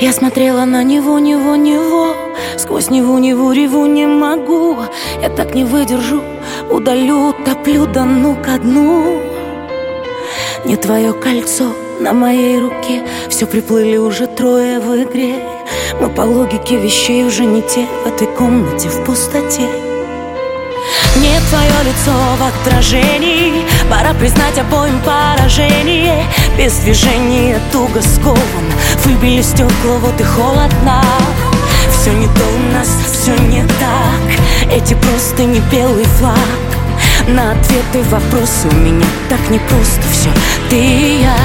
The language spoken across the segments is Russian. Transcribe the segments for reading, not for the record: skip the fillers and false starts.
Я смотрела на него, сквозь Неву реву не могу. Я так не выдержу, удалю, топлю, да ну ко дну. Не твое кольцо на моей руке, все приплыли уже трое в игре. Мы по логике вещей уже не те, в этой комнате в пустоте. Не твое лицо в отражении, пора признать обоим поражение. Без движения туго скован, выбили стекла, вот и холодно. Все не то у нас, все не так, эти просто не белый флаг. На ответы вопросы у меня так непросто, все ты и я.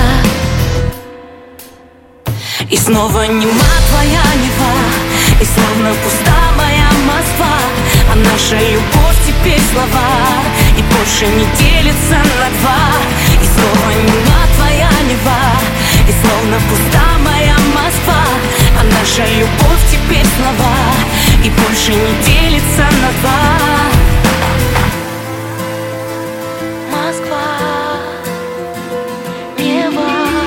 И снова нема твоя Нева, и словно пуста моя Москва. А наша любовь теперь слова, и больше не делится на два. И снова нема твоя Нева, и словно пуста моя Москва. А наша любовь теперь слова, и больше не делится на два. Москва, Нева.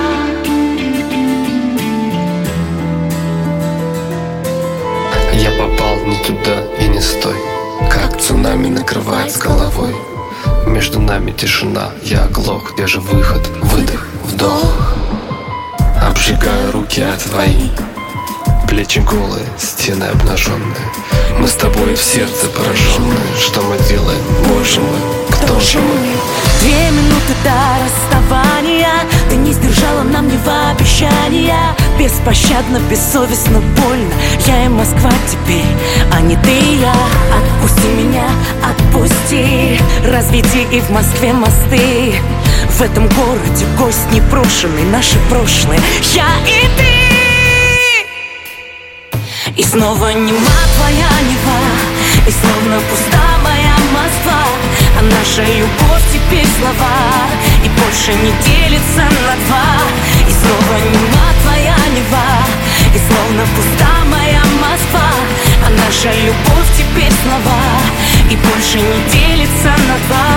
Я попал не туда и не с той, как цунами накрывает с головой. Между нами тишина, я оглох, где же выход? Выдох, вдох. Обжигаю руки от твои, плечи голые, стены обнаженные. Мы с тобой в сердце пораженные. Что мы делаем? Боже мой, кто же мы? 2 минуты до расставания, ты не сдержала нам Нева обещания. Беспощадно, бессовестно, больно. Я и Москва теперь, а не ты и я. Отпусти меня, отпусти, разведи и в Москве мосты. В этом городе гость непрошенный, наше прошлое, я и ты. И снова нема твоя Нева, и словно пуста моя Москва. А наша любовь теперь слова, и больше не делится на два. И снова нема твоя Нева, и словно пуста моя Москва. А наша любовь теперь слова, и больше не делится на два.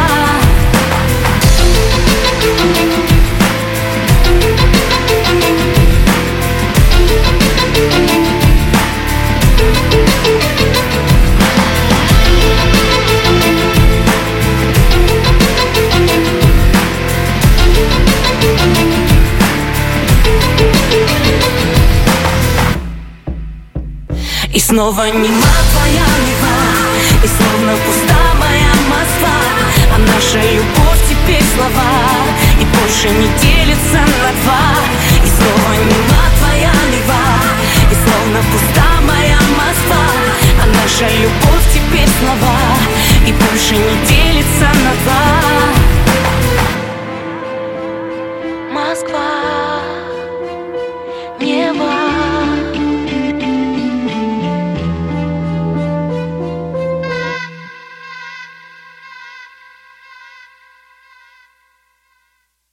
И снова нема твоя Нева, и словно пуста моя Москва. А наша любовь теперь слова, и больше не делится на два.